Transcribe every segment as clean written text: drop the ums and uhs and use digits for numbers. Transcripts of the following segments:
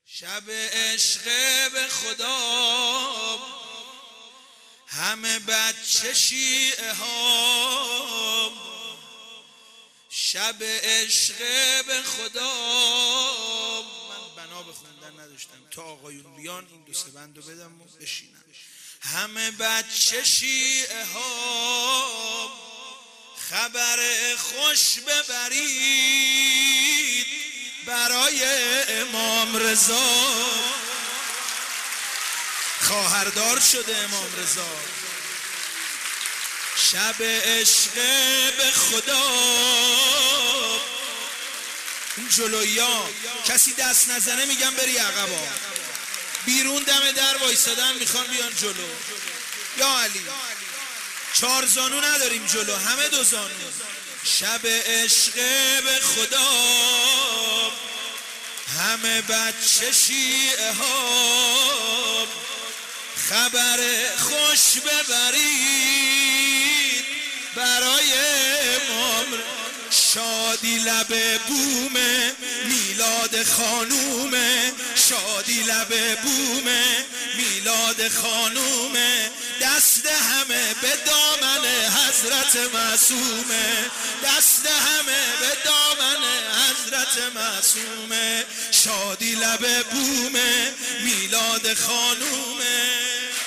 شب عشق به خدا همه بچه شیعه ها، شب عشق به خدا. من بنا به خوندن نداشتم تا آقایون بیان این دو سه بندو بدم و بشینم. همه بچه شیعه ها خبر خوش ببرید برای امام رضا. خواهردار شده امام رضا. شب عشق به خدا. این جلویا کسی دست نزنه میگم بری عقبا. بیرون دم در وایسادن میخوان بیان جلو. یا علی 4 زانو نداریم جلو، همه 2 زانو. شب عشق به خدا همه بچه شیعه ها خبر خوش ببرید برای امام. شادی لب بومه میلاد خانومه، شادی لب بومه میلاد خانومه. دست همه به دامن حضرت معصومه، دست همه به دامن حضرت معصومه. شادی لب بومه میلاد خانومه،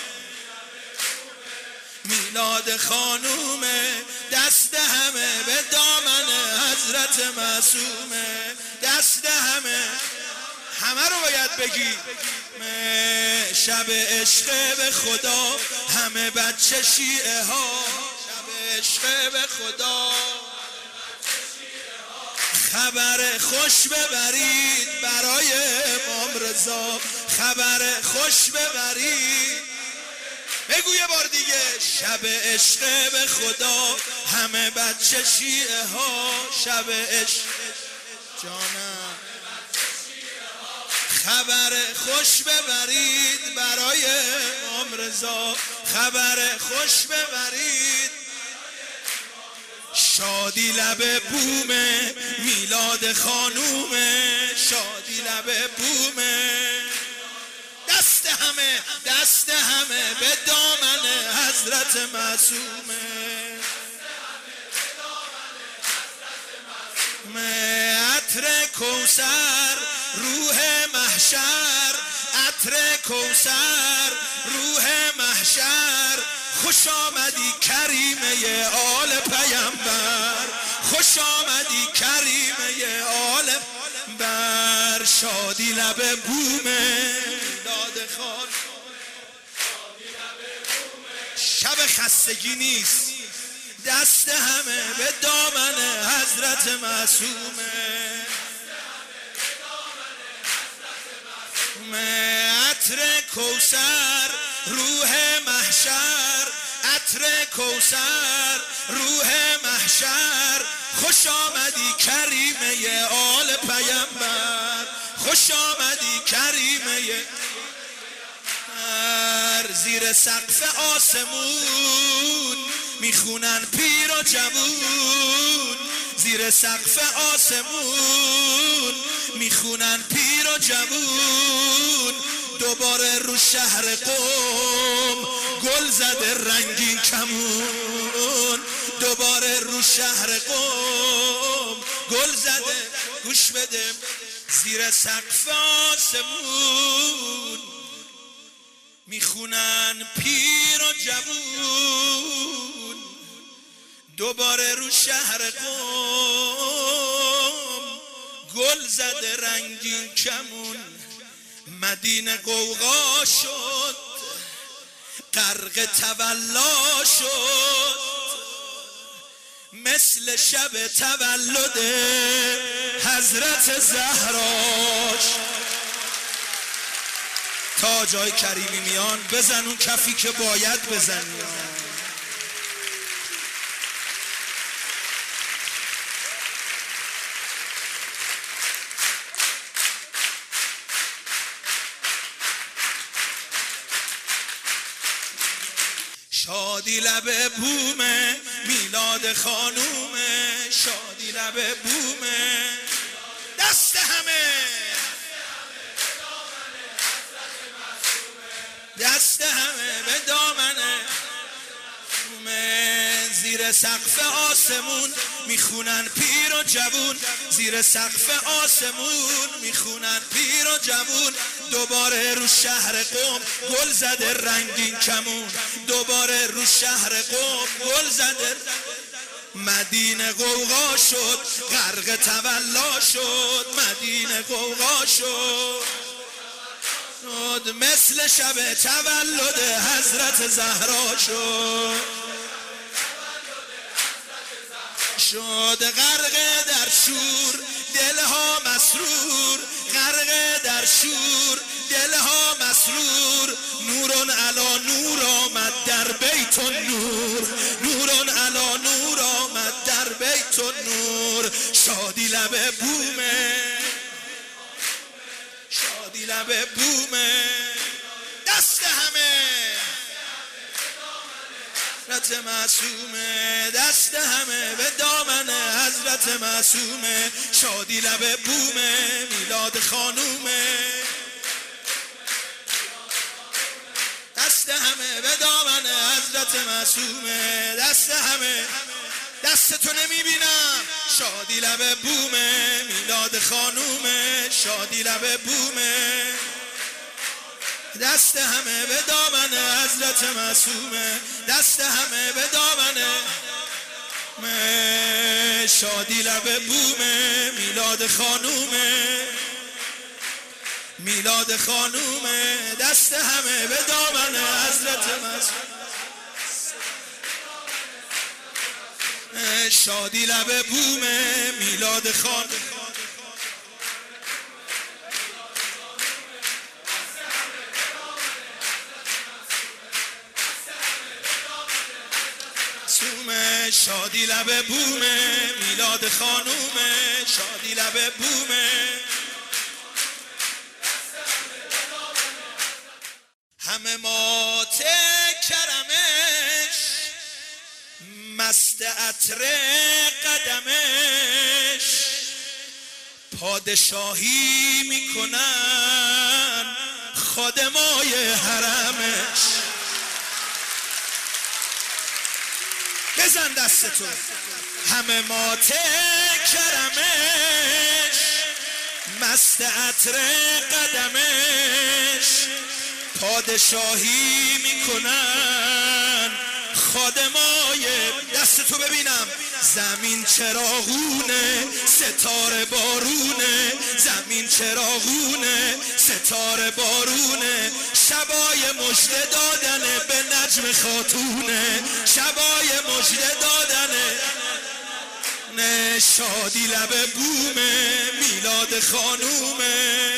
میلاد خانومه. دست همه به دامن حضرت معصومه، دست همه رو باید بگی. شب عشق به خدا همه بچه شیعه ها، شب عشق به خدا خبر خوش ببرید برای امام رضا، خبر خوش ببرید. بگو یه بار دیگه. شب عشق به خدا همه بچه شیعه ها، شب عشق جانم خبر خوش ببرید برای امام رضا، خبر خوش ببرید. شادی لب بومه میلاد خانومه، شادی لب بومه. دست همه به دامن حضرت معصومه. عطر کوثر روح محشر، عطر کوثر روح محشر. خوش آمدی کریمه آل پیامبر، خوش آمدی کریمه آل بر. شادی لب بومه میلاد خان. شب خستگی نیست، دست همه به دامن حضرت معصومه. عطر کوثر روح محشر، عطر کوثر روح محشر. خوش آمدی کریمه آل پیامبر، خوش آمدی کریمه. زیر سقف آسمون میخونن پیر و جوون، زیر سقف آسمون میخونن پیر و جوون. دوباره رو شهر قم گل زده رنگین کمون، دوباره رو شهر قم گل زده. گوش بده. زیر سقف آسمون میخونن پیر و جوون، دوباره رو شهر قم گل زده رنگین کمون. مدینه غوغا شد غرق تولا شد، مثل شب تولد حضرت زهراش. تا جای کریمی میان بزن اون کفی که باید بزنی. شادی لب بومه میلاد خانومه، شادی لب بومه. دست همه دست همه به دامنه، زیر سقف آسمون میخونن پیر و جوون، زیر سقف آسمون میخونن پیر و جوون. دوباره رو شهر قم گل زده رنگین کمون، دوباره رو شهر قم گل زده. مدینه غوغا شد غرق تولا شد، مدینه غوغا شد مثل شب تولد حضرت زهرا شد غرق در شور دلها مسرور، غرق در شور دلها مسرور. نورون علا نور آمد در بیت النور، نورون علا نور آمد در بیت النور. شادی لب بومه، شادی لب بومه، دست همه حضرت معصومه، دست همه به دامن حضرت معصومه. شادی لب بومه، میلاد خانومه، دست همه به دامن حضرت معصومه. دست همه، دست تو نمیبینم. شادی لب بومه، میلاد خانومه، شادی لب بومه، دست همه به دامن حضرت معصومه، دست همه به دامن. شادی لب بومه، میلاد خانومه، میلاد خانومه، دست همه به دامن حضرت معصومه. شادی لب بومه، میلاد خانومه، شادی لب بومه، میلاد خانومه، شادی لب بومه. همه مات کرمش، مست عطر قدمش، پادشاهی میکنن خادمای حرمش. بزن دست تو. همه مات کرمش، مست عطر قدمش، پادشاهی میکنن خادمای. دست تو ببینم. زمین چراغونه، ستاره بارونه، زمین چراغونه، ستاره بارونه. شبای مژده دادنه به نجم خاتونه، شبای مژده دادنه. شادی لب بومه، میلاد خانومه،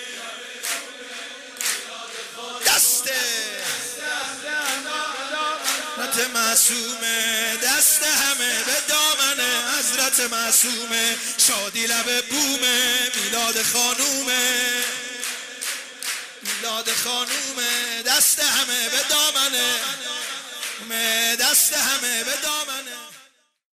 دسته حضرت معصومه، دست همه به دامن حضرت معصومه. شادی لب بومه، میلاد خانومه، میلاد خانومه، دست همه به دامنه، دست همه به دامنه.